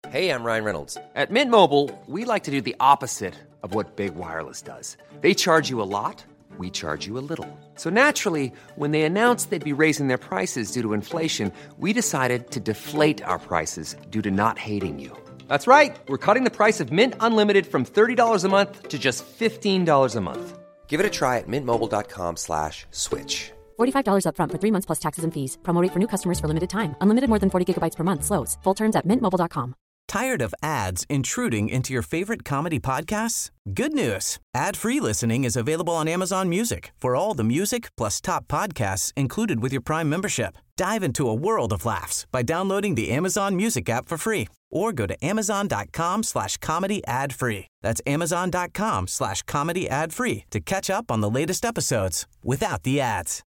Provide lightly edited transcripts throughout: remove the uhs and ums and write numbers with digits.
Hey, I'm Ryan Reynolds. At Mint Mobile, we like to do the opposite of what Big Wireless does. They charge you a lot, we charge you a little. So naturally, when they announced they'd be raising their prices due to inflation, we decided to deflate our prices due to not hating you. That's right. We're cutting the price of Mint Unlimited from $30 a month to just $15 a month. Give it a try at mintmobile.com/switch. $45 up front for 3 months plus taxes and fees. Promo rate for new customers for limited time. Unlimited more than 40 gigabytes per month. Slows full terms at mintmobile.com. Tired of ads intruding into your favorite comedy podcasts? Good news. Ad-free listening is available on Amazon Music for all the music plus top podcasts included with your Prime membership. Dive into a world of laughs by downloading the Amazon Music app for free or go to amazon.com/comedy ad-free. That's amazon.com/comedy ad-free to catch up on the latest episodes without the ads.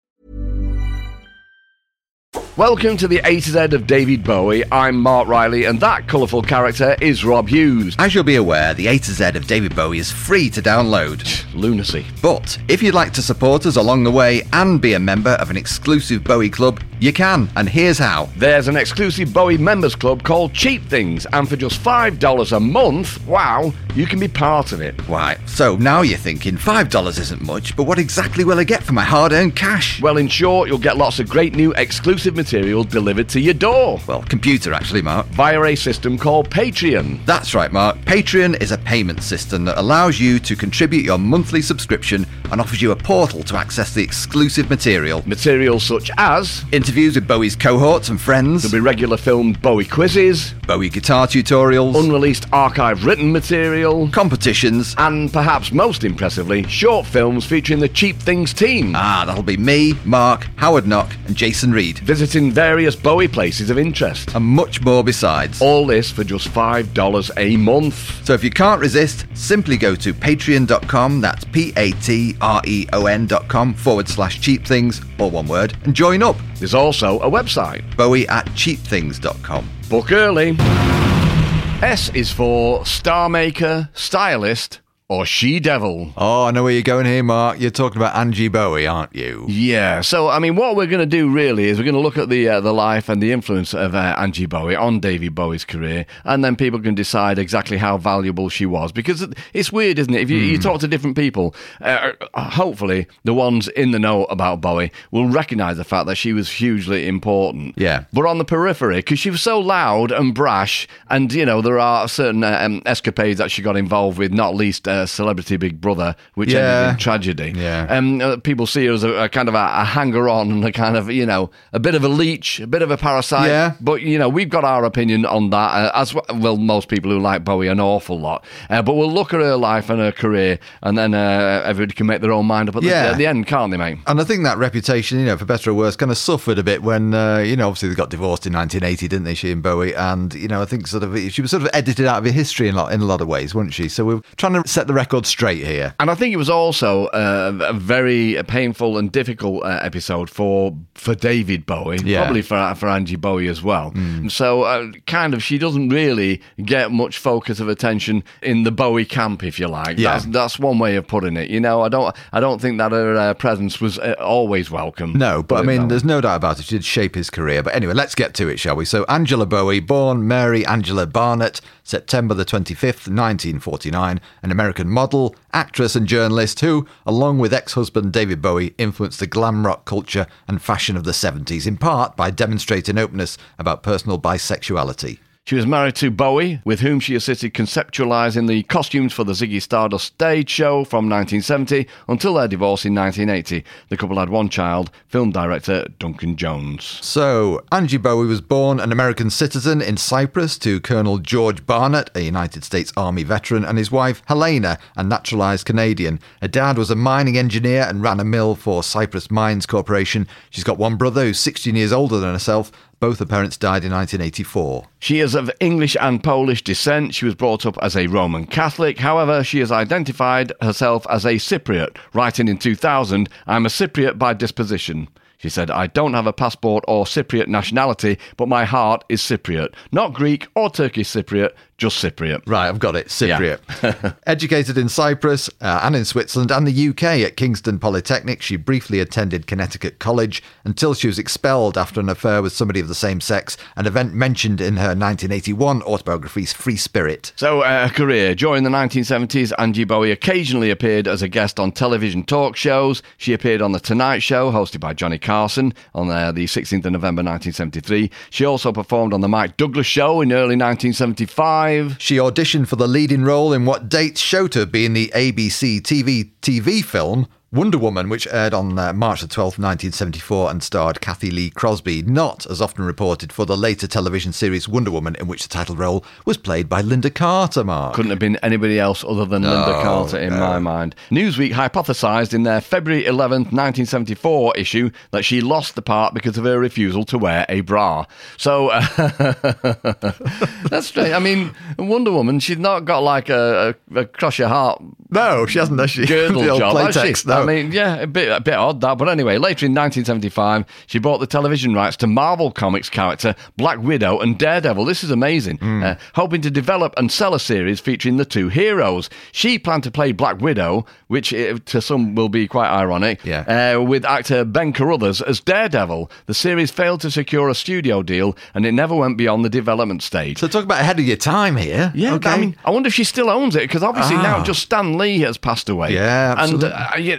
Welcome to the A to Z of David Bowie. I'm Mark Riley, and that colourful character is Rob Hughes. As you'll be aware, the A to Z of David Bowie is free to download. Lunacy. But if you'd like to support us along the way and be a member of an exclusive Bowie club, you can, and here's how. There's an exclusive Bowie members club called Cheap Things, and for just $5 a month, wow, you can be part of it. Right, so now you're thinking $5 isn't much, but what exactly will I get for my hard-earned cash? Well, in short, you'll get lots of great new exclusive material delivered to your door. Well, computer actually, Mark. Via a system called Patreon. That's right, Mark. Patreon is a payment system that allows you to contribute your monthly subscription and offers you a portal to access the exclusive material. Materials such as interviews with Bowie's cohorts and friends. There'll be regular filmed Bowie quizzes, Bowie guitar tutorials, unreleased archive written material, competitions, and perhaps most impressively, short films featuring the Cheap Things team. That'll be me, Mark, Howard Knock and Jason Reed, visiting various Bowie places of interest. And much more besides. All this for just $5 a month. So if you can't resist, simply go to patreon.com, that's patreon.com/cheapthings, all one word, and join up. There's also a website, bowie@cheapthings.com. Book early. S is for Star Maker, Stylist, or She-Devil. Oh, I know where you're going here, Mark. You're talking about Angie Bowie, aren't you? Yeah, so, I mean, what we're going to do really is we're going to look at the life and the influence of Angie Bowie on David Bowie's career, and then people can decide exactly how valuable she was. Because it's weird, isn't it? If you talk to different people, hopefully the ones in the know about Bowie will recognise the fact that she was hugely important. Yeah. But on the periphery, because she was so loud and brash, and, you know, there are certain escapades that she got involved with, not least Celebrity Big Brother, which ended in tragedy. Yeah. People see her as a kind of a hanger-on and a kind of, you know, a bit of a leech, a bit of a parasite. Yeah. But, you know, we've got our opinion on that, as well, most people who like Bowie an awful lot. But we'll look at her life and her career, and then everybody can make their own mind up at the end, can't they, mate? And I think that reputation, you know, for better or worse, kind of suffered a bit when, you know, obviously they got divorced in 1980, didn't they, she and Bowie? And, you know, I think she was sort of edited out of her history in a lot of ways, wasn't she? So we're trying to set the record straight here. And I think it was also a very painful and difficult episode for David Bowie, probably for Angie Bowie as well. So kind of she doesn't really get much focus of attention in the Bowie camp, if you like. Yeah. That's one way of putting it. You know, I don't think that her presence was always welcome. No, but I mean, there's no doubt about it. She did shape his career. But anyway, let's get to it, shall we? So Angela Bowie, born Mary Angela Barnett, September the 25th, 1949, an American model, actress and journalist who, along with ex-husband David Bowie, influenced the glam rock culture and fashion of the 70s, in part by demonstrating openness about personal bisexuality. She was married to Bowie, with whom she assisted conceptualising the costumes for the Ziggy Stardust stage show from 1970 until their divorce in 1980. The couple had one child, film director Duncan Jones. So, Angie Bowie was born an American citizen in Cyprus to Colonel George Barnett, a United States Army veteran, and his wife Helena, a naturalised Canadian. Her dad was a mining engineer and ran a mill for Cyprus Mines Corporation. She's got one brother who's 16 years older than herself. Both her parents died in 1984. She is of English and Polish descent. She was brought up as a Roman Catholic. However, she has identified herself as a Cypriot, writing in 2000, "I'm a Cypriot by disposition." She said, "I don't have a passport or Cypriot nationality, but my heart is Cypriot. Not Greek or Turkish Cypriot, just Cypriot." Right, I've got it. Cypriot. Yeah. Educated in Cyprus and in Switzerland and the UK at Kingston Polytechnic, she briefly attended Connecticut College until she was expelled after an affair with somebody of the same sex, an event mentioned in her 1981 autobiography, Free Spirit. So, her career. During the 1970s, Angie Bowie occasionally appeared as a guest on television talk shows. She appeared on The Tonight Show, hosted by Johnny Carson, on the 16th of November 1973. She also performed on The Mike Douglas Show in early 1975. She auditioned for the leading role in what dates show to have been the ABC TV film Wonder Woman, which aired on March the 12th, 1974 and starred Kathy Lee Crosby, not, as often reported, for the later television series Wonder Woman, in which the title role was played by Linda Carter, Mark. Couldn't have been anybody else other than Linda Carter in my mind. Newsweek hypothesised in their February 11th, 1974 issue that she lost the part because of her refusal to wear a bra. So, that's strange. I mean, Wonder Woman, she's not got like a cross your heart. No, she hasn't, has she? Girdle the old job, has playtex, she? no. I mean, yeah, a bit odd that. But anyway, later in 1975, she bought the television rights to Marvel Comics character Black Widow and Daredevil. This is amazing. Hoping to develop and sell a series featuring the two heroes. She planned to play Black Widow, which to some will be quite ironic, with actor Ben Carruthers as Daredevil. The series failed to secure a studio deal, and it never went beyond the development stage. So talk about ahead of your time here. Yeah, okay. I mean, I wonder if she still owns it, because obviously now just Stan Lee has passed away. Yeah, absolutely.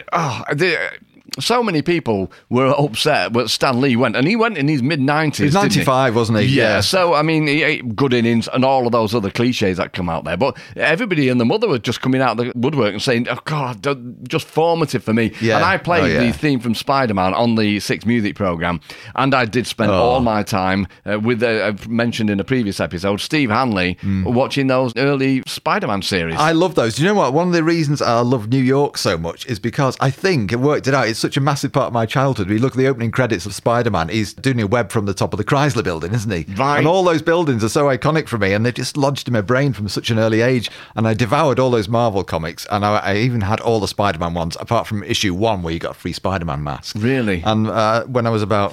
And so many people were upset when Stan Lee went, and he went in his mid-90s. He was 95, wasn't he? Yeah, so, I mean, good innings and all of those other cliches that come out there. But everybody and the mother were just coming out of the woodwork and saying, "Oh, God, just formative for me." Yeah. And I played the theme from Spider-Man on the Six Music programme, and I did spend all my time with, I've mentioned in a previous episode, Steve Hanley, watching those early Spider-Man series. I love those. Do you know what? One of the reasons I love New York so much is because I think, it worked it out, it's such a massive part of my childhood. We look at the opening credits of Spider-Man, he's doing a web from the top of the Chrysler building, isn't he? Right. And all those buildings are so iconic for me, and they just lodged in my brain from such an early age. And I devoured all those Marvel comics, and I even had all the Spider-Man ones, apart from issue 1 where you got a free Spider-Man mask. Really? And when I was about,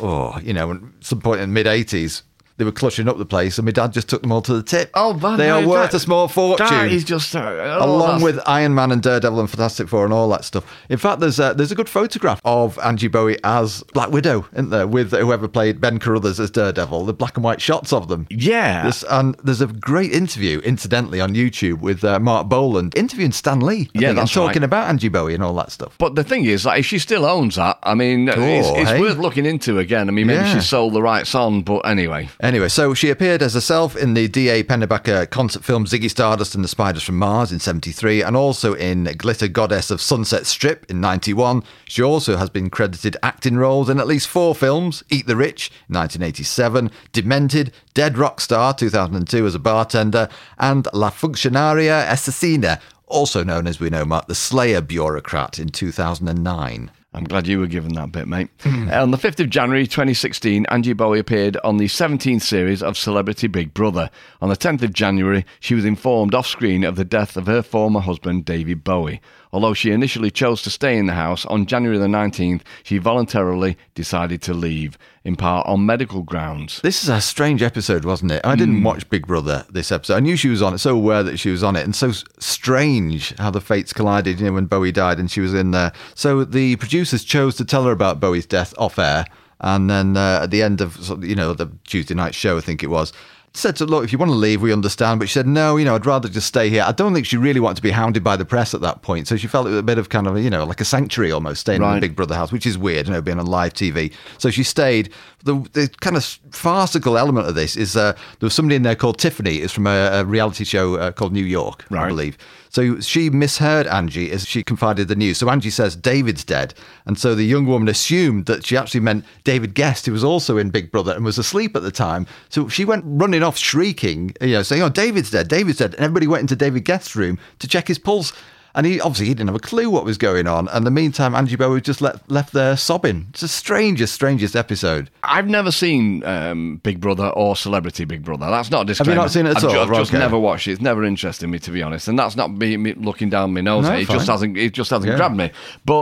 some point in the mid-80s, they were clutching up the place, and my dad just took them all to the tip. Oh, man, they are worth a small fortune. That is just along with Iron Man and Daredevil and Fantastic Four and all that stuff. In fact, there's a good photograph of Angie Bowie as Black Widow, isn't there? With whoever played Ben Carruthers as Daredevil. The black and white shots of them. Yeah. And there's a great interview, incidentally, on YouTube with Mark Boland interviewing Stan Lee. I think, that's talking right. about Angie Bowie and all that stuff. But the thing is, like, if she still owns that, I mean, it's worth looking into again. I mean, maybe she sold the rights on, but anyway. Anyway, so she appeared as herself in the D.A. Pennebaker concert film Ziggy Stardust and the Spiders from Mars in 73, and also in Glitter Goddess of Sunset Strip in 91. She also has been credited acting roles in at least 4 films: Eat the Rich, 1987, Demented, Dead Rock Star, 2002 as a bartender, and La Funcionaria Asesina, also known as we know, Mark, the Slayer bureaucrat, in 2009. I'm glad you were given that bit, mate. On the 5th of January 2016, Angie Bowie appeared on the 17th series of Celebrity Big Brother. On the 10th of January, she was informed off-screen of the death of her former husband, David Bowie. Although she initially chose to stay in the house, on January the 19th, she voluntarily decided to leave, in part on medical grounds. This is a strange episode, wasn't it? I didn't watch Big Brother this episode. I knew she was on it, so aware that she was on it, and so strange how the fates collided, when Bowie died and she was in there. So the producers chose to tell her about Bowie's death off air, and then at the end of the Tuesday night show, I think it was, said to, look, if you want to leave, we understand. But she said, no, I'd rather just stay here. I don't think she really wanted to be hounded by the press at that point. So she felt it was a bit of kind of, like a sanctuary almost, staying in the Big Brother house, which is weird, being on live TV. So she stayed. The kind of farcical element of this is there was somebody in there called Tiffany. It's from a reality show called New York, I believe. So she misheard Angie as she confided the news. So Angie says David's dead. And so the young woman assumed that she actually meant David Guest, who was also in Big Brother and was asleep at the time. So she went running off shrieking, saying, "Oh, David's dead, David's dead." And everybody went into David Guest's room to check his pulse. And he didn't have a clue what was going on. And in the meantime, Angie Bowie just left there sobbing. It's the strangest episode. I've never seen Big Brother or Celebrity Big Brother. That's not a disclaimer. Have you not seen it at all? I've just never watched it. It's never interested me, to be honest. And that's not me looking down my nose. No, it just hasn't grabbed me. But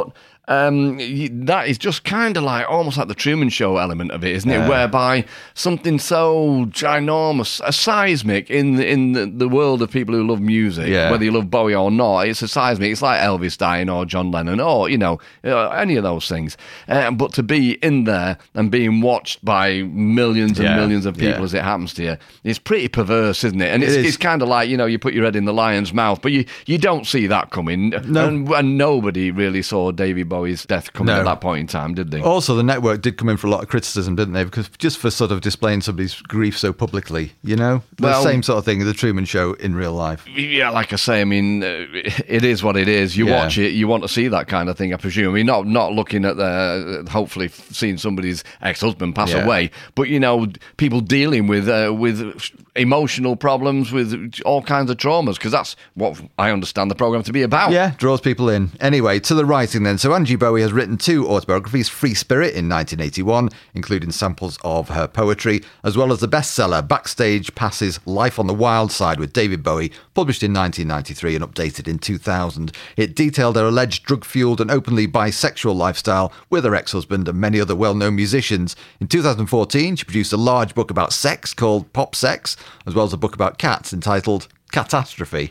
that is just kind of like almost like the Truman Show element of it, isn't it? Whereby something so ginormous, a seismic in the world of people who love music, whether you love Bowie or not, it's a seismic. It's like Elvis dying or John Lennon or, any of those things. But to be in there and being watched by millions and millions of people as it happens to you, it's pretty perverse, isn't it? And it's kind of like, you put your head in the lion's mouth, but you don't see that coming. No. And nobody really saw David Bowie's death coming at that point in time, did they? Also, the network did come in for a lot of criticism, didn't they? Because just for sort of displaying somebody's grief so publicly, the same sort of thing as the Truman Show in real life. Yeah, like I say, I mean, it is what it is. You watch it, you want to see that kind of thing, I presume. I mean, not looking at hopefully seeing somebody's ex-husband pass away, but, people dealing with emotional problems, with all kinds of traumas, because that's what I understand the programme to be about. Yeah, draws people in. Anyway, to the writing then. So Angie Bowie has written 2 autobiographies, Free Spirit in 1981, including samples of her poetry, as well as the bestseller Backstage Passes Life on the Wild Side with David Bowie, published in 1993 and updated in 2000. It detailed her alleged drug-fueled and openly bisexual lifestyle with her ex-husband and many other well-known musicians. In 2014, she produced a large book about sex called Pop Sex, as well as a book about cats entitled Catastrophe.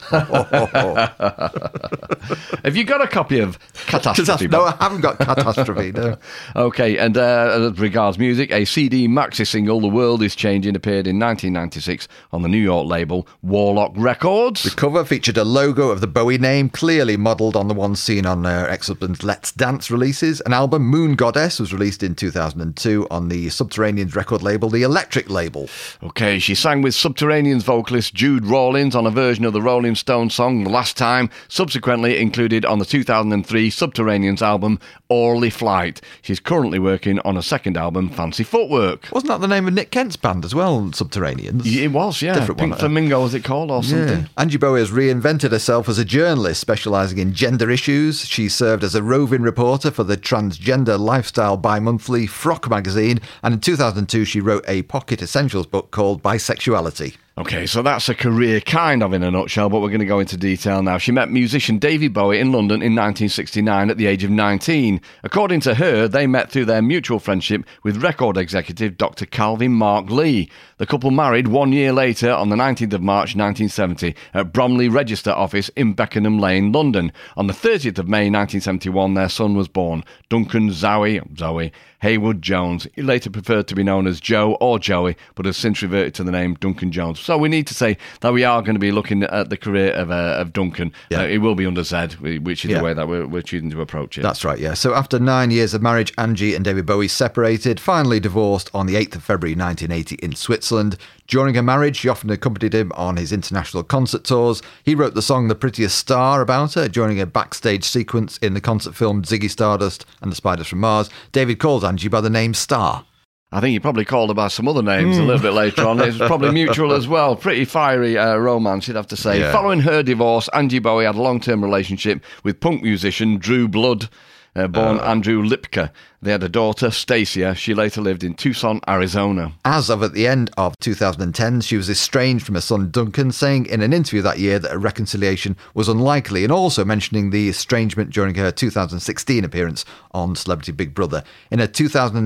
Have you got a copy of Catastrophe? No, I haven't got Catastrophe, no. Okay, and as regards music, a CD maxi single, The World Is Changing, appeared in 1996 on the New York label Warlock Records. The cover featured a logo of the Bowie name, clearly modelled on the one seen on her ex-husband's Let's Dance releases. An album, Moon Goddess, was released in 2002 on the Subterraneans record label, the Electric label. Okay, she sang with Subterraneans vocalist Jude Rawlins on a version of the Rolling Stones song Last Time, subsequently included on the 2003 Subterraneans album Orly Flight. She's currently working on a second album, Fancy Footwork. Wasn't that the name of Nick Kent's band as well, Subterraneans? It was, yeah. Different Pink one, Flamingo, was it called, or something? Yeah. Angie Bowie has reinvented herself as a journalist, specialising in gender issues. She served as a roving reporter for the transgender lifestyle bi-monthly Frock magazine, and in 2002 she wrote a pocket essentials book called Bisexuality. Okay, so that's a career kind of in a nutshell, but we're going to go into detail now. She met musician David Bowie in London in 1969 at the age of 19. According to her, they met through their mutual friendship with record executive Dr. Calvin Mark Lee. The couple married 1 year later on the 19th of March 1970 at Bromley Register Office in Beckenham Lane, London. On the 30th of May 1971, their son was born, Duncan Zoe Haywood Jones. He later preferred to be known as Joe or Joey, but has since reverted to the name Duncan Jones. So we need to say that we are going to be looking at the career of Duncan. Yeah. It will be under Z, which is the way that we're choosing to approach it. That's right, yeah. So after 9 years of marriage, Angie and David Bowie separated, finally divorced on the 8th of February 1980 in Switzerland. During her marriage, she often accompanied him on his international concert tours. He wrote the song The Prettiest Star about her during a backstage sequence in the concert film Ziggy Stardust and the Spiders from Mars. David calls Angie by the name Star. I think he probably called her by some other names a little bit later on. It's probably mutual as well. Pretty fiery romance, you'd have to say. Yeah. Following her divorce, Angie Bowie had a long-term relationship with punk musician Drew Blood, born Andrew Lipka. They had a daughter, Stacia. She later lived in Tucson, Arizona. As of at the end of 2010, she was estranged from her son Duncan, saying in an interview that year that a reconciliation was unlikely, and also mentioning the estrangement during her 2016 appearance on Celebrity Big Brother. In a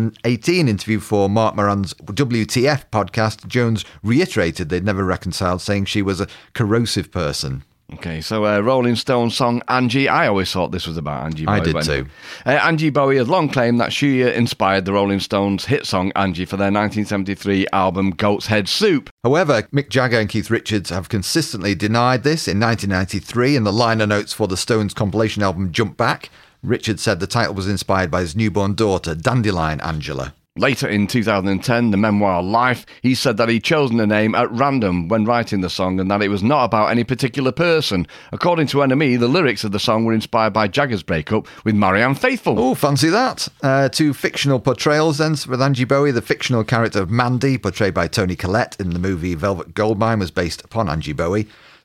2018 interview for Mark Moran's WTF podcast, Jones reiterated they'd never reconciled, saying she was a corrosive person. Okay, so Rolling Stone song Angie. I always thought this was about Angie Bowie. I did too. Angie Bowie has long claimed that she inspired the Rolling Stones' hit song Angie for their 1973 album Goat's Head Soup. However, Mick Jagger and Keith Richards have consistently denied this. In 1993, in the liner notes for the Stones' compilation album Jump Back, Richards said the title was inspired by his newborn daughter, Dandelion Angela. Later in 2010, the memoir Life, he said that he'd chosen a name at random when writing the song and that it was not about any particular person. According to NME, the lyrics of the song were inspired by Jagger's breakup with Marianne Faithfull. Oh, fancy that. 2 fictional portrayals then with Angie Bowie. The fictional character of Mandy, portrayed by Toni Collette in the movie Velvet Goldmine, was based upon Angie Bowie.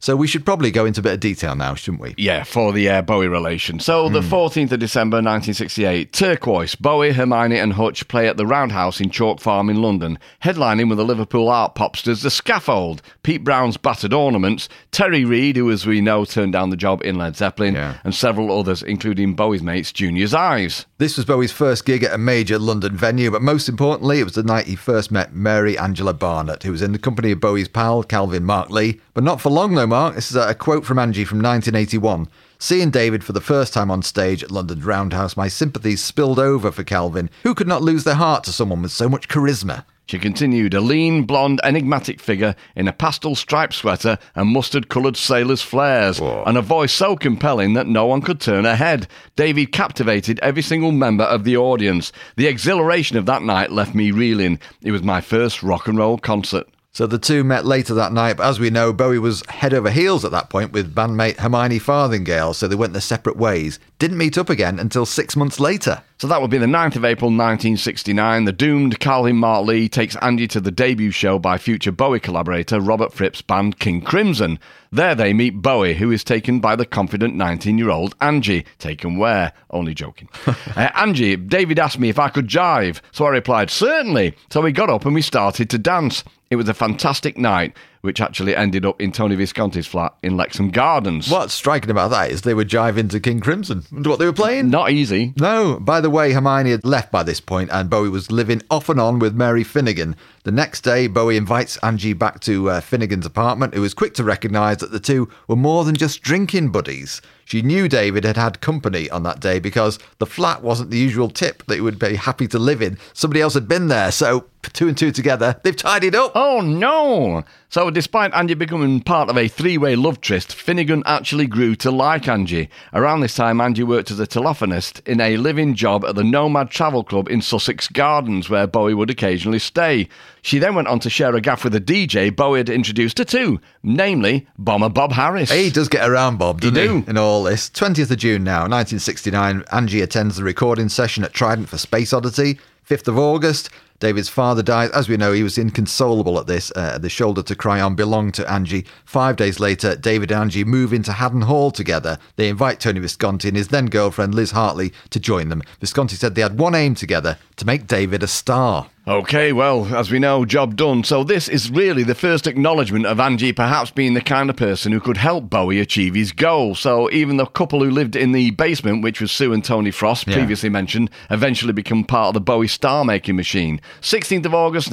So we should probably go into a bit of detail now, shouldn't we? Yeah, for the Bowie relation. So the 14th of December 1968, Turquoise, Bowie, Hermione and Hutch play at the Roundhouse in Chalk Farm in London, headlining with the Liverpool art popsters The Scaffold, Pete Brown's Battered Ornaments, Terry Reid, who as we know turned down the job in Led Zeppelin, and several others, including Bowie's mates Junior's Eyes. This was Bowie's first gig at a major London venue, but most importantly, it was the night he first met Mary Angela Barnett, who was in the company of Bowie's pal, Calvin Mark Lee. But not for long though, Mark. This is a quote from Angie from 1981. Seeing David for the first time on stage at London's Roundhouse, my sympathies spilled over for Calvin, who could not lose their heart to someone with so much charisma. She continued, a lean, blonde, enigmatic figure in a pastel striped sweater and mustard-coloured sailor's flares, and a voice so compelling that no one could turn her head. David captivated every single member of the audience. The exhilaration of that night left me reeling. It was my first rock and roll concert. So the two met later that night, but as we know, Bowie was head over heels at that point with bandmate Hermione Farthingale, so they went their separate ways. Didn't meet up again until 6 months later. So that would be the 9th of April 1969. The doomed Calvin Mark Lee takes Angie to the debut show by future Bowie collaborator Robert Fripp's band King Crimson. There they meet Bowie, who is taken by the confident 19-year-old Angie. Taken where? Only joking. Angie, David asked me if I could jive, so I replied, certainly. So we got up and we started to dance. It was a fantastic night, which actually ended up in Tony Visconti's flat in Lexham Gardens. What's striking about that is they were jiving to King Crimson. Wonder what they were playing? Not easy. No. By the way, Hermione had left by this point and Bowie was living off and on with Mary Finnegan. The next day, Bowie invites Angie back to Finnegan's apartment, who was quick to recognise that the two were more than just drinking buddies. She knew David had had company on that day because the flat wasn't the usual tip that he would be happy to live in. Somebody else had been there, so two and two together, they've tidied up. Oh no! So despite Angie becoming part of a three-way love tryst, Finnegan actually grew to like Angie. Around this time, Angie worked as a telephonist in a living job at the Nomad Travel Club in Sussex Gardens, where Bowie would occasionally stay. She then went on to share a gaff with a DJ Bowie had introduced her to, namely Bomber Bob Harris. He does get around, Bob, doesn't he? do. In all this. 20th of June now, 1969, Angie attends the recording session at Trident for Space Oddity. 5th of August, David's father dies. As we know, he was inconsolable at this. The shoulder to cry on belonged to Angie. 5 days later, David and Angie move into Haddon Hall together. They invite Tony Visconti and his then girlfriend Liz Hartley to join them. Visconti said they had one aim together, to make David a star. Okay, well, as we know, job done. So this is really the first acknowledgement of Angie perhaps being the kind of person who could help Bowie achieve his goal. So even the couple who lived in the basement, which was Sue and Tony Frost, previously mentioned, eventually become part of the Bowie star-making machine. 16th of August,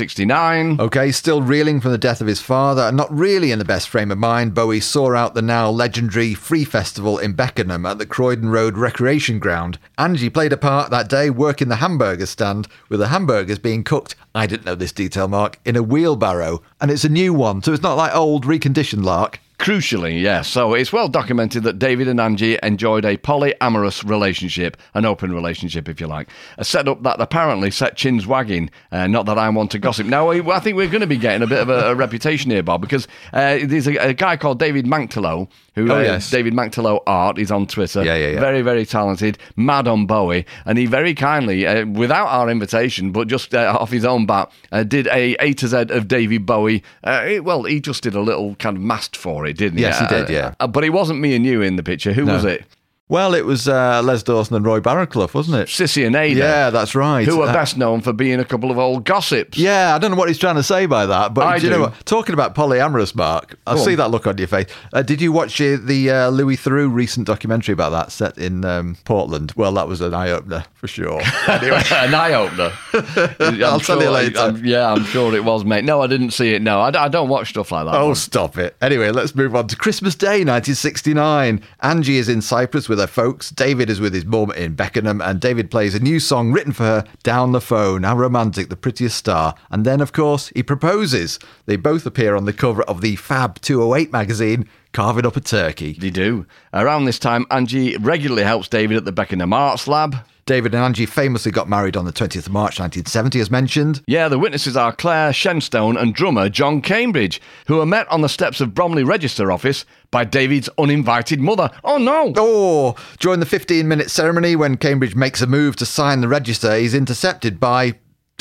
1969. Okay, still reeling from the death of his father and not really in the best frame of mind, Bowie saw out the now legendary Free Festival in Beckenham at the Croydon Road Recreation Ground. Angie played a part that day working the hamburger stand, with the hamburgers being cooked, I didn't know this detail, Mark, in a wheelbarrow. And it's a new one, so it's not like old reconditioned lark. Crucially, yes. So it's well documented that David and Angie enjoyed a polyamorous relationship, an open relationship, if you like. A setup that apparently set chins wagging. Not that I want to gossip. Now, I think we're going to be getting a bit of a reputation here, Bob, because there's a guy called David Manctillo, who David Manctillo Art is on Twitter. Yeah. Very, very talented, mad on Bowie, and he very kindly, without our invitation, but just off his own bat, did A to Z of David Bowie. He just did a little kind of mast for it, didn't he? Yes, he did, yeah. But it wasn't me and you in the picture. Who was it? Well, it was Les Dawson and Roy Barraclough, wasn't it? Sissy and Ada. Yeah, that's right. Who are best known for being a couple of old gossips. Yeah, I don't know what he's trying to say by that, but do you know what? Talking about polyamorous, Mark, I see that look on your face. Did you watch the Louis Theroux recent documentary about that set in Portland? Well, that was an eye-opener, for sure. Anyway. An eye-opener? I'll tell you later. I'm sure it was, mate. No, I didn't see it, no. I don't watch stuff like that. Oh, stop it. Anyway, let's move on to Christmas Day, 1969. Angie is in Cyprus with her folks. David is with his mum in Beckenham, and David plays a new song written for her down the phone. How romantic, the prettiest star. And then, of course, he proposes. They both appear on the cover of the Fab 208 magazine, carving up a turkey. They do. Around this time, Angie regularly helps David at the Beckenham Arts Lab. David and Angie famously got married on the 20th of March 1970, as mentioned. Yeah, the witnesses are Claire Shenstone and drummer John Cambridge, who were met on the steps of Bromley Register Office by David's uninvited mother. Oh, no! Oh, during the 15-minute ceremony when Cambridge makes a move to sign the register, he's intercepted by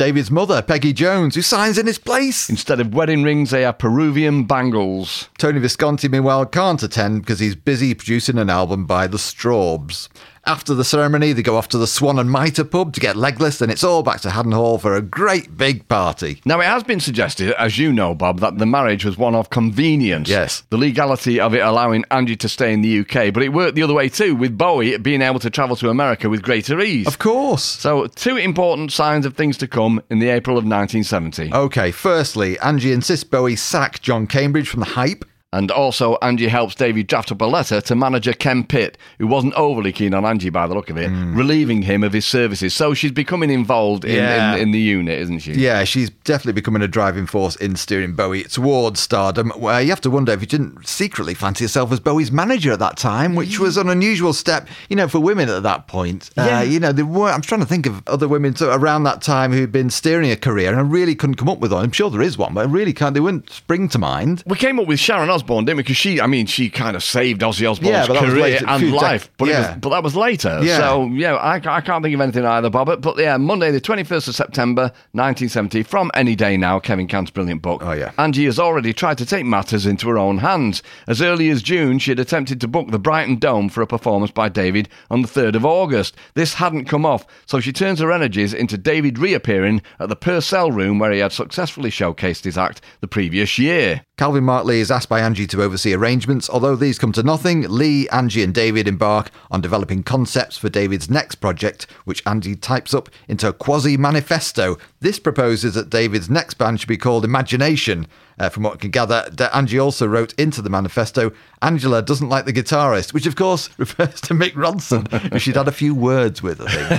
David's mother, Peggy Jones, who signs in his place. Instead of wedding rings, they have Peruvian bangles. Tony Visconti, meanwhile, can't attend because he's busy producing an album by the Strawbs. After the ceremony, they go off to the Swan and Mitre pub to get legless, and it's all back to Haddon Hall for a great big party. Now, it has been suggested, as you know, Bob, that the marriage was one of convenience. Yes. The legality of it allowing Angie to stay in the UK, but it worked the other way too, with Bowie being able to travel to America with greater ease. Of course. So, two important signs of things to come in the April of 1970. OK, firstly, Angie insists Bowie sack John Cambridge from the Hype. And also, Angie helps David draft up a letter to manager Ken Pitt, who wasn't overly keen on Angie by the look of it, relieving him of his services. So she's becoming involved in the unit, isn't she? Yeah, she's definitely becoming a driving force in steering Bowie towards stardom, where you have to wonder if you didn't secretly fancy yourself as Bowie's manager at that time, which was an unusual step, for women at that point. Yeah. There were, I'm trying to think of other women around that time who'd been steering a career, and I really couldn't come up with one. I'm sure there is one, but I really can't. They wouldn't spring to mind. We came up with Sharon Osbourne, didn't we? Because she kind of saved Ozzy Osbourne's but career and life. But that was later. Yeah. So, I can't think of anything either, Bob. But Monday, the 21st of September, 1970, from Any Day Now, Kevin Cant's brilliant book. Oh, yeah. Angie has already tried to take matters into her own hands. As early as June, she had attempted to book the Brighton Dome for a performance by David on the 3rd of August. This hadn't come off, so she turns her energies into David reappearing at the Purcell Room, where he had successfully showcased his act the previous year. Calvin Martley is asked by Angie to oversee arrangements. Although these come to nothing, Lee, Angie and David embark on developing concepts for David's next project, which Angie types up into a quasi-manifesto. This proposes that David's next band should be called Imagination. From what I can gather, Angie also wrote into the manifesto, Angela doesn't like the guitarist, which of course refers to Mick Ronson, who she'd had a few words with, I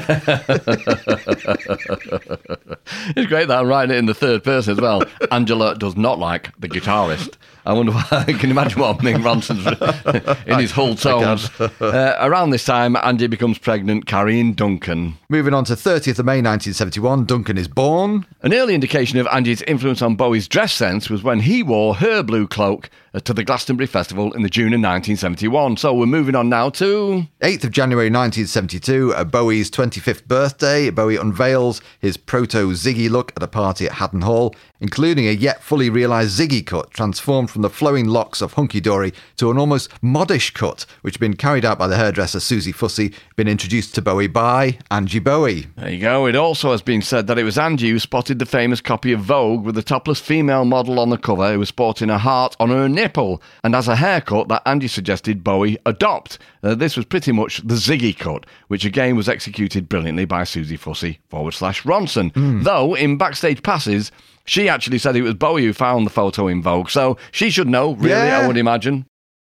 think. It's great that I'm writing it in the third person as well. Angela does not like the guitarist. I wonder why. I can imagine what Mick Ronson's in his Hull tones. Around this time, Angie becomes pregnant, carrying Duncan. Moving on to 30th of May 1971, Duncan is born. An early indication of Angie's influence on Bowie's dress sense was when he wore her blue cloak to the Glastonbury Festival in the June of 1971. So we're moving on now to 8th of January 1972, Bowie's 25th birthday. Bowie unveils his proto-Ziggy look at a party at Haddon Hall, including a yet fully realised Ziggy cut, transformed from the flowing locks of Hunky Dory to an almost modish cut, which had been carried out by the hairdresser Susie Fussy, been introduced to Bowie by Angie Bowie. There you go. It also has been said that it was Angie who spotted the famous copy of Vogue with the topless female model on the cover who was sporting a heart on her nipple, and as a haircut that Angie suggested Bowie adopt. This was pretty much the Ziggy cut, which again was executed brilliantly by Susie Fussy /Ronson. Though, in backstage passes, she actually said it was Bowie who found the photo in Vogue, so she should know, really, I would imagine.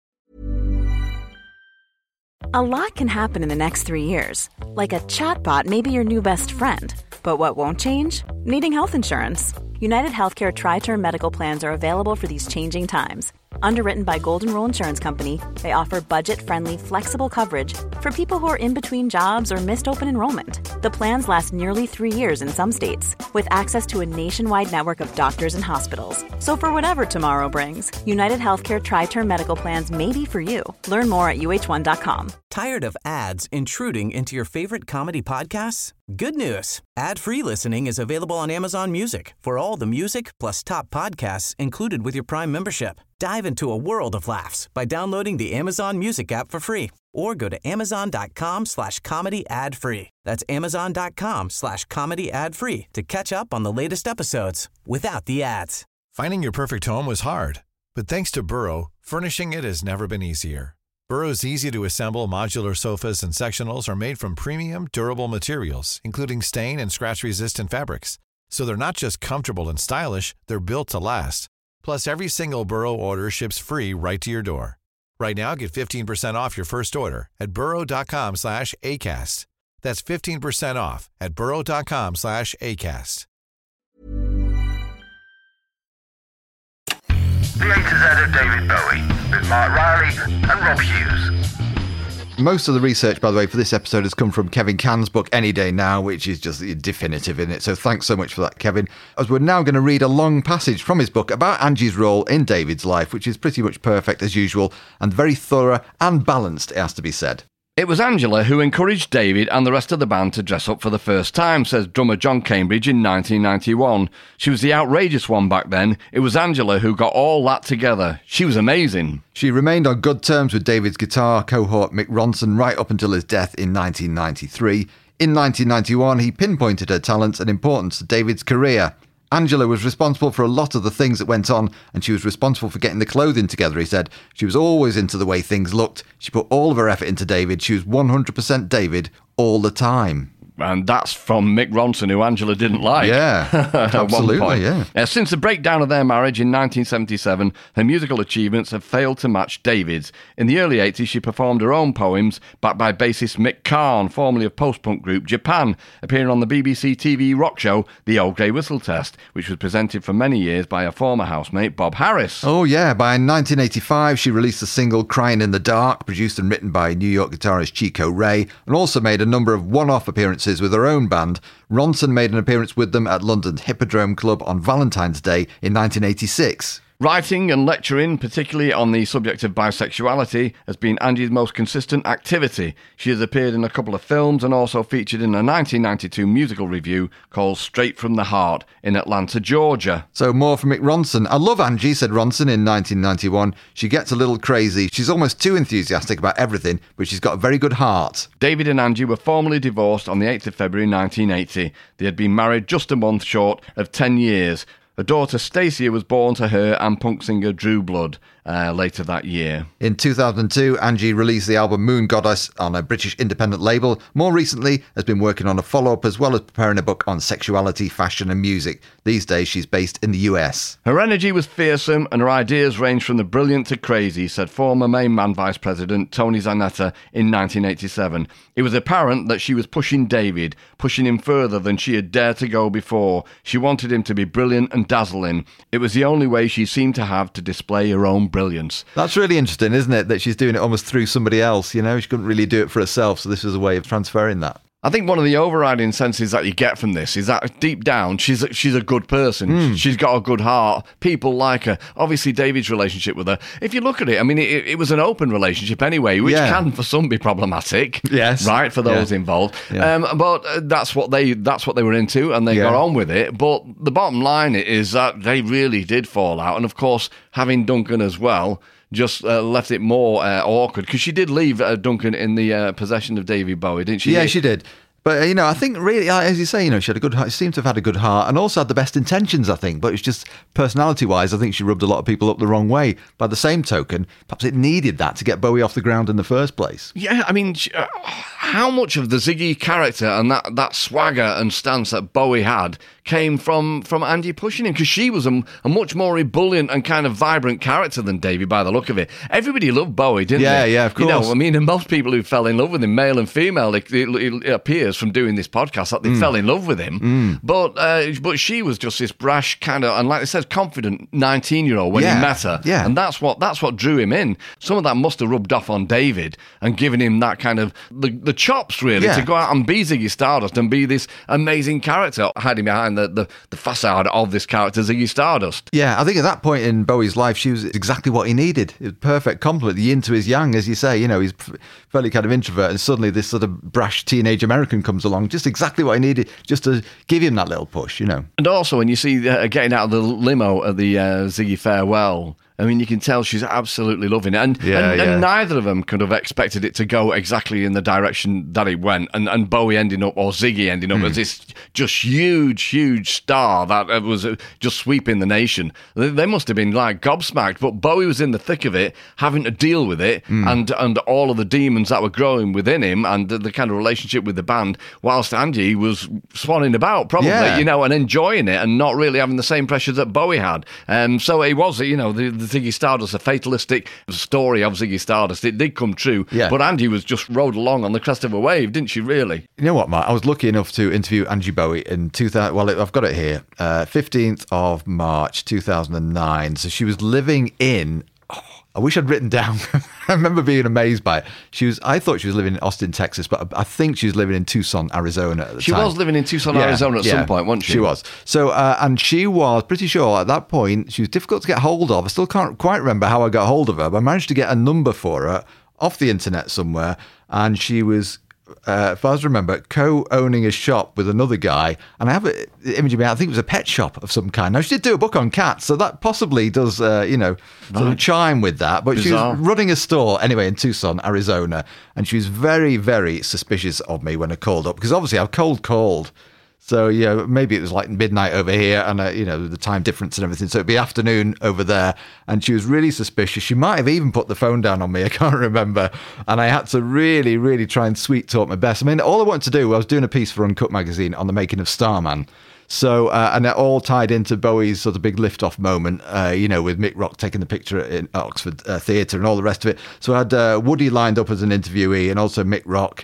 A lot can happen in the next 3 years. Like a chatbot may be your new best friend. But what won't change? Needing health insurance. United Healthcare Tri-Term Medical Plans are available for these changing times. Underwritten by Golden Rule Insurance Company, they offer budget-friendly, flexible coverage for people who are in between jobs or missed open enrollment. The plans last nearly 3 years in some states, with access to a nationwide network of doctors and hospitals. So for whatever tomorrow brings, United Healthcare Tri-Term Medical Plans may be for you. Learn more at uh1.com. Tired of ads intruding into your favorite comedy podcasts? Good news. Ad-free listening is available on Amazon Music for all the music plus top podcasts included with your Prime membership. Dive into a world of laughs by downloading the Amazon Music app for free or go to amazon.com/comedy ad-free. That's amazon.com/comedy ad-free to catch up on the latest episodes without the ads. Finding your perfect home was hard, but thanks to Burrow, furnishing it has never been easier. Burrow's easy-to-assemble modular sofas and sectionals are made from premium, durable materials, including stain and scratch-resistant fabrics. So they're not just comfortable and stylish, they're built to last. Plus, every single Burrow order ships free right to your door. Right now, get 15% off your first order at burrow.com/ACAST. That's 15% off at burrow.com/ACAST. The A to Z of David Bowie with Mark Riley and Rob Hughes. Most of the research, by the way, for this episode has come from Kevin Cann's book, Any Day Now, which is just definitive in it. So thanks so much for that, Kevin. As we're now going to read a long passage from his book about Angie's role in David's life, which is pretty much perfect as usual and very thorough and balanced, it has to be said. It was Angela who encouraged David and the rest of the band to dress up for the first time, says drummer John Cambridge in 1991. She was the outrageous one back then. It was Angela who got all that together. She was amazing. She remained on good terms with David's guitar cohort Mick Ronson right up until his death in 1993. In 1991, he pinpointed her talents and importance to David's career. Angela was responsible for a lot of the things that went on, and she was responsible for getting the clothing together, he said. She was always into the way things looked. She put all of her effort into David. She was 100% David all the time. And that's from Mick Ronson, who Angela didn't like. Yeah, absolutely, yeah. Since the breakdown of their marriage in 1977, her musical achievements have failed to match David's. In the early 80s, she performed her own poems, backed by bassist Mick Karn, formerly of post-punk group Japan, appearing on the BBC TV rock show The Old Grey Whistle Test, which was presented for many years by her former housemate Bob Harris. Oh, yeah. By 1985, she released the single Crying in the Dark, produced and written by New York guitarist Chico Ray, and also made a number of one-off appearances with her own band. Ronson made an appearance with them at London's Hippodrome Club on Valentine's Day in 1986. Writing and lecturing, particularly on the subject of bisexuality, has been Angie's most consistent activity. She has appeared in a couple of films and also featured in a 1992 musical review called Straight from the Heart in Atlanta, Georgia. So more from Mick Ronson. I love Angie, said Ronson in 1991. She gets a little crazy. She's almost too enthusiastic about everything, but she's got a very good heart. David and Angie were formally divorced on the 8th of February 1980. They had been married just a month short of 10 years. A daughter, Stacia, was born to her and punk singer Drew Blood later that year. In 2002, Angie released the album Moon Goddess on a British independent label. More recently, has been working on a follow-up as well as preparing a book on sexuality, fashion and music. These days, she's based in the US. Her energy was fearsome and her ideas ranged from the brilliant to crazy, said former Main Man Vice President Tony Zanetta in 1987. It was apparent that she was pushing David, pushing him further than she had dared to go before. She wanted him to be brilliant and dazzling. It was the only way she seemed to have to display her own brilliance. That's really interesting, isn't it? That she's doing it almost through somebody else, you know? She couldn't really do it for herself, so this was a way of transferring that. I think one of the overriding senses that you get from this is that deep down, she's a good person. She's got a good heart. People like her. Obviously, David's relationship with her, if you look at it, I mean, it was an open relationship anyway, which can for some be problematic. Yes. Right, for those involved. Yeah. But that's what they were into, and they got on with it. But the bottom line is that they really did fall out. And of course, having Duncan as well just left it more awkward, because she did leave Duncan in the possession of David Bowie, didn't she? Yeah, she did. But, you know, I think really, as you say, you know, she had a good heart. She seemed to have had a good heart and also had the best intentions, I think. But it's just personality-wise, I think she rubbed a lot of people up the wrong way. By the same token, perhaps it needed that to get Bowie off the ground in the first place. Yeah, I mean, how much of the Ziggy character and that swagger and stance that Bowie had came from Angie pushing him? Because she was a much more ebullient and kind of vibrant character than David, by the look of it. Everybody loved Bowie, didn't they? Yeah, of course. You know, I mean, and most people who fell in love with him, male and female, it appears from doing this podcast that they fell in love with him. But she was just this brash kind of, and like I said, confident 19-year-old when he met her. Yeah. And that's what drew him in. Some of that must have rubbed off on David and given him that kind of the chops, really, to go out and be Ziggy Stardust and be this amazing character, hiding behind the facade of this character, Ziggy Stardust. Yeah, I think at that point in Bowie's life, she was exactly what he needed. It was a perfect compliment, the yin to his yang, as you say. You know, he's fairly kind of introvert, and suddenly this sort of brash teenage American comes along, just exactly what he needed, just to give him that little push, you know. And also, when you see getting out of the limo at the Ziggy farewell, I mean, you can tell she's absolutely loving it. And neither of them could have expected it to go exactly in the direction that it went. And Bowie ending up, or Ziggy ending up as this just huge star that was just sweeping the nation. They must have been like gobsmacked. But Bowie was in the thick of it, having to deal with it, and all of the demons that were growing within him, and the kind of relationship with the band, whilst Angie was swanning about, probably, you know, and enjoying it, and not really having the same pressures that Bowie had. So it was, you know, the Ziggy Stardust, a fatalistic story of Ziggy Stardust. It did come true, but Angie was just rode along on the crest of a wave, didn't she, really? You know what, Matt? I was lucky enough to interview Angie Bowie in 2000. Well, I've got it here, 15th of March 2009. So she was living in. I wish I'd written down. I remember being amazed by it. I thought she was living in Austin, Texas, but I think she was living in Tucson, Arizona at the time. She was living in Tucson, Arizona at some point, wasn't she? She was. So, and she was pretty sure at that point, she was difficult to get hold of. I still can't quite remember how I got hold of her, but I managed to get a number for her off the internet somewhere, and she was, if I remember, co-owning a shop with another guy. And I have an image of me, I think it was a pet shop of some kind. Now, she did do a book on cats, so that possibly does, sort of chime with that. But Bizarre. she was running a store, anyway, in Tucson, Arizona, and she was very, very suspicious of me when I called up, because obviously I've cold called. So, yeah, maybe it was like midnight over here and, the time difference and everything. So it'd be afternoon over there. And she was really suspicious. She might have even put the phone down on me. I can't remember. And I had to really, really try and sweet talk my best. I mean, all I wanted to do, I was doing a piece for Uncut magazine on the making of Starman. So, and it all tied into Bowie's sort of big lift-off moment, with Mick Rock taking the picture in Oxford Theatre and all the rest of it. So I had Woody lined up as an interviewee and also Mick Rock.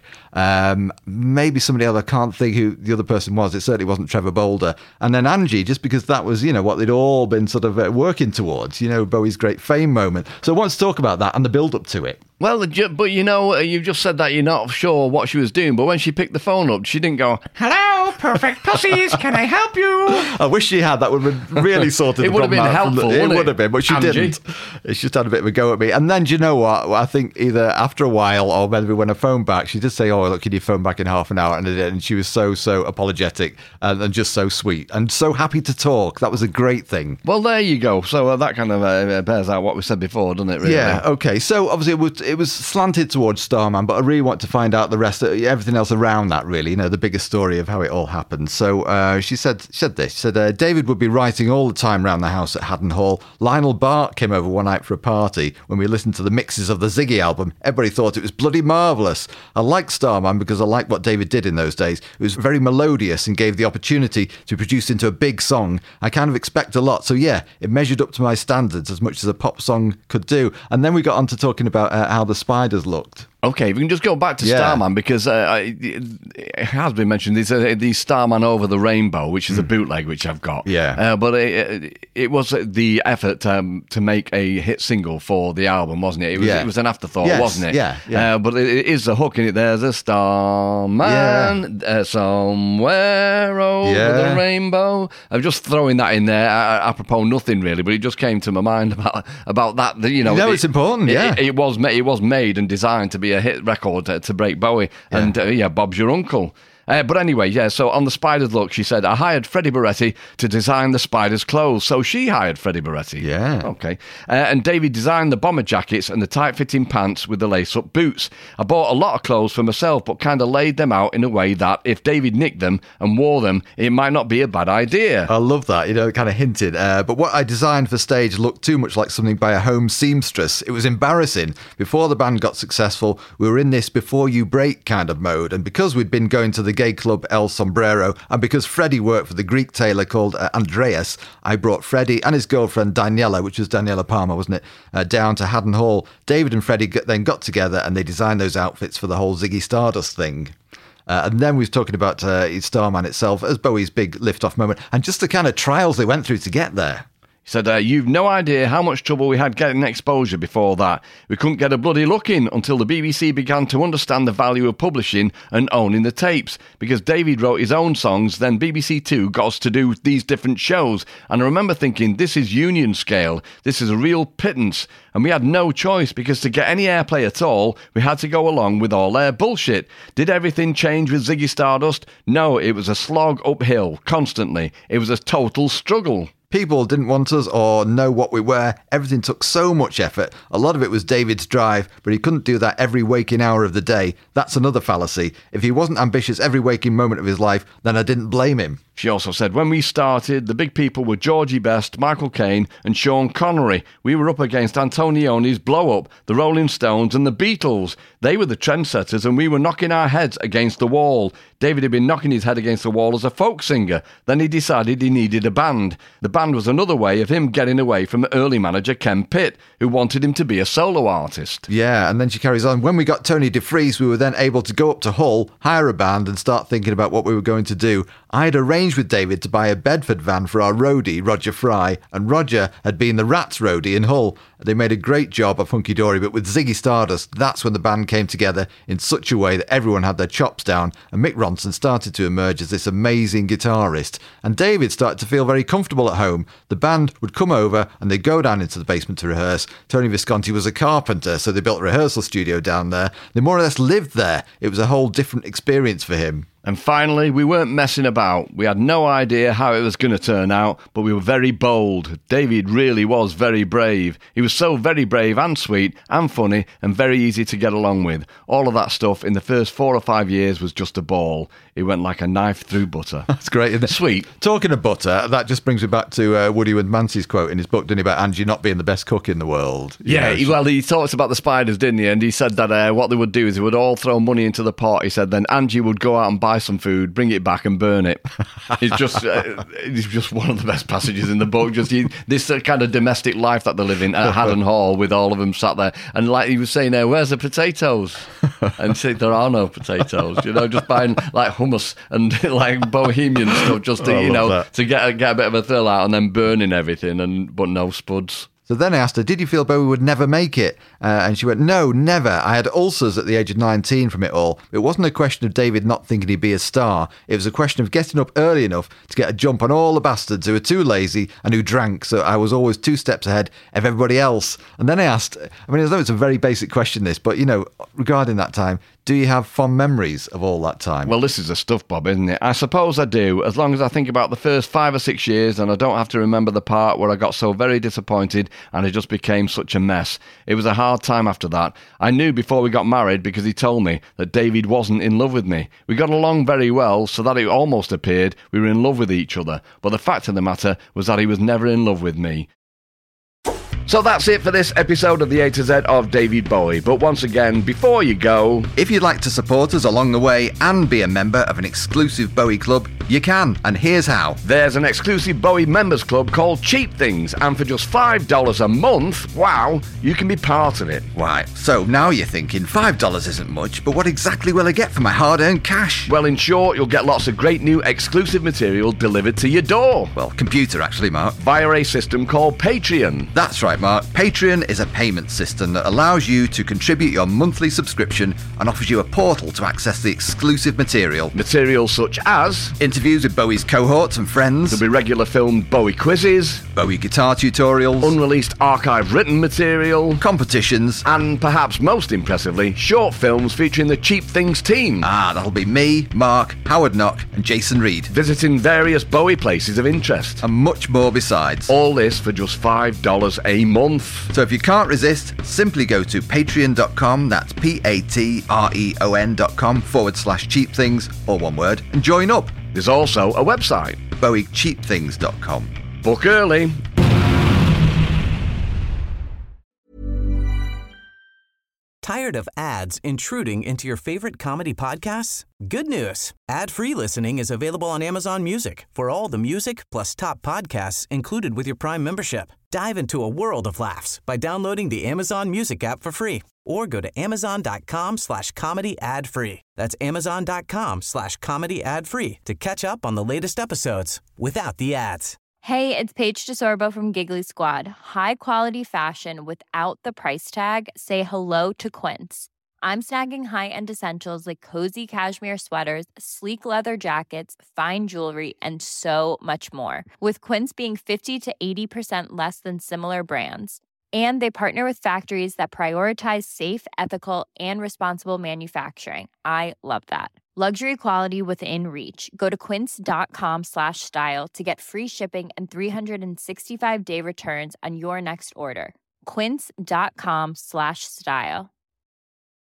Maybe somebody else, I can't think who the other person was. It certainly wasn't Trevor Boulder. And then Angie, just because that was, what they'd all been sort of working towards, Bowie's great fame moment. So I want to talk about that and the build-up to it. Well, but you just said that you're not sure what she was doing, but when she picked the phone up, she didn't go, "Hello, perfect pussies, can I help you?" I wish she had. That would have really sorted it the would have problem been out. helpful, It wouldn't would have been, but she Angie? didn't. She just had a bit of a go at me. And then, do you know what? I think either after a while or maybe when I phoned back, she did say, "Oh, look, can you phone back in half an hour?" And I did, and she was so apologetic and just so sweet and so happy to talk. That was a great thing. Well, there you go. So that kind of bears out what we said before, doesn't it, really? Yeah, okay. So obviously it was slanted towards Starman, but I really want to find out the rest, everything else around that, really, the bigger story of how it all happened. So she said this. She said, David would be writing all the time around the house at Haddon Hall. Lionel Bart came over one night for a party. When we listened to the mixes of the Ziggy album, everybody thought it was bloody marvellous. I liked Starman because I liked what David did in those days. It was very melodious and gave the opportunity to produce into a big song. I kind of expect a lot. So yeah, it measured up to my standards as much as a pop song could do. And then we got on to talking about how the Spiders looked. Okay, if we can just go back to Starman, because it has been mentioned, the Starman Over the Rainbow, which is a bootleg which I've got. Yeah. But it was the effort to make a hit single for the album, wasn't it? It was an afterthought, yes, wasn't it? Yeah. But it is a hook in it. There's a starman somewhere over the rainbow. I'm just throwing that in there, apropos nothing really, but it just came to my mind about that. It's important, It was made and designed to be a hit record to break Bowie, and Bob's your uncle. But anyway, so on the Spiders look, she said, I hired Freddie Barretti to design the Spiders' clothes. So she hired Freddie Barretti. Yeah. Okay. And David designed the bomber jackets and the tight-fitting pants with the lace-up boots. I bought a lot of clothes for myself, but kind of laid them out in a way that if David nicked them and wore them, it might not be a bad idea. I love that, kind of hinted. But what I designed for stage looked too much like something by a home seamstress. It was embarrassing. Before the band got successful, we were in this before you break kind of mode. And because we'd been going to the gay club El Sombrero, and because Freddie worked for the Greek tailor called Andreas, I brought Freddie and his girlfriend Daniela, which was Daniela Palmer, wasn't it, down to Haddon Hall. David and Freddie then got together and they designed those outfits for the whole Ziggy Stardust thing. And then we was talking about Starman itself as Bowie's big lift-off moment and just the kind of trials they went through to get there. He said, you've no idea how much trouble we had getting exposure before that. We couldn't get a bloody look in until the BBC began to understand the value of publishing and owning the tapes. Because David wrote his own songs, then BBC Two got us to do these different shows. And I remember thinking, this is union scale. This is a real pittance. And we had no choice because to get any airplay at all, we had to go along with all their bullshit. Did everything change with Ziggy Stardust? No, it was a slog uphill, constantly. It was a total struggle. People didn't want us or know what we were. Everything took so much effort. A lot of it was David's drive, but he couldn't do that every waking hour of the day. That's another fallacy. If he wasn't ambitious every waking moment of his life, then I didn't blame him. She also said, when we started, the big people were Georgie Best, Michael Caine and Sean Connery. We were up against Antonioni's Blow Up, the Rolling Stones and the Beatles. They were the trendsetters and we were knocking our heads against the wall. David had been knocking his head against the wall as a folk singer. Then he decided he needed a band. The band was another way of him getting away from early manager Ken Pitt, who wanted him to be a solo artist. Yeah, and then she carries on. When we got Tony DeFries, we were then able to go up to Hull, hire a band and start thinking about what we were going to do. I had arranged arranged with David to buy a Bedford van for our roadie, Roger Fry, and Roger had been the Rats roadie in Hull. They made a great job of Hunky Dory, but with Ziggy Stardust, that's when the band came together in such a way that everyone had their chops down, and Mick Ronson started to emerge as this amazing guitarist. And David started to feel very comfortable at home. The band would come over and they'd go down into the basement to rehearse. Tony Visconti was a carpenter, so they built a rehearsal studio down there. They more or less lived there. It was a whole different experience for him. And finally, we weren't messing about. We had no idea how it was going to turn out, but we were very bold. David really was very brave. He was so very brave and sweet and funny and very easy to get along with. All of that stuff in the first 4 or 5 years was just a ball. It went like a knife through butter. That's great, isn't it? Sweet. Talking of butter, that just brings me back to Woody Woodmansey's quote in his book, didn't he, about Angie not being the best cook in the world. Yeah, he talks about the spiders, didn't he? And he said that what they would do is they would all throw money into the pot. He said then Angie would go out and buy some food, bring it back and burn it. It's just one of the best passages in the book. Just this kind of domestic life that they live in at Haddon Hall, with all of them sat there. And like he was saying, where's the potatoes? And he said, there are no potatoes. Just buying like hummus and like bohemian stuff just to, to get a bit of a thrill out, and then burning everything, but no spuds. So then I asked her, did you feel Bowie would never make it? And she went, no, never. I had ulcers at the age of 19 from it all. It wasn't a question of David not thinking he'd be a star. It was a question of getting up early enough to get a jump on all the bastards who were too lazy and who drank. So I was always 2 steps ahead of everybody else. And then I asked, I know it's a very basic question, this, but, regarding that time, do you have fond memories of all that time? Well, this is the stuff, Bob, isn't it? I suppose I do, as long as I think about the first 5 or 6 years and I don't have to remember the part where I got so very disappointed and it just became such a mess. It was a hard time after that. I knew before we got married because he told me that David wasn't in love with me. We got along very well, so that it almost appeared we were in love with each other. But the fact of the matter was that he was never in love with me. So that's it for this episode of the A to Z of David Bowie. But once again, before you go, if you'd like to support us along the way and be a member of an exclusive Bowie club, you can, and here's how. There's an exclusive Bowie members club called Cheap Things, and for just $5 a month, wow, you can be part of it. Right, so now you're thinking $5 isn't much, but what exactly will I get for my hard-earned cash? Well, in short, you'll get lots of great new exclusive material delivered to your door. Well, computer actually, Mark. Via a system called Patreon. That's right, Mark. Patreon is a payment system that allows you to contribute your monthly subscription and offers you a portal to access the exclusive material. Material such as interviews with Bowie's cohorts and friends. There'll be regular filmed Bowie quizzes, Bowie guitar tutorials, unreleased archive written material, competitions, and perhaps most impressively, short films featuring the Cheap Things team. That'll be me, Mark, Howard Knock and Jason Reed, visiting various Bowie places of interest. And much more besides. All this for just $5 a month. So if you can't resist, simply go to patreon.com, that's patreon.com/cheap things, all one word, and join up. There's also a website, bowiecheapthings.com. Book early. Tired of ads intruding into your favorite comedy podcasts? Good news. Ad-free listening is available on Amazon Music for all the music plus top podcasts included with your Prime membership. Dive into a world of laughs by downloading the Amazon Music app for free or go to amazon.com/comedy ad-free. That's amazon.com/comedy ad-free to catch up on the latest episodes without the ads. Hey, it's Paige DeSorbo from Giggly Squad. High quality fashion without the price tag. Say hello to Quince. I'm snagging high-end essentials like cozy cashmere sweaters, sleek leather jackets, fine jewelry, and so much more. With Quince being 50 to 80% less than similar brands. And they partner with factories that prioritize safe, ethical, and responsible manufacturing. I love that. Luxury quality within reach. Go to quince.com/style to get free shipping and 365-day returns on your next order. Quince.com/style.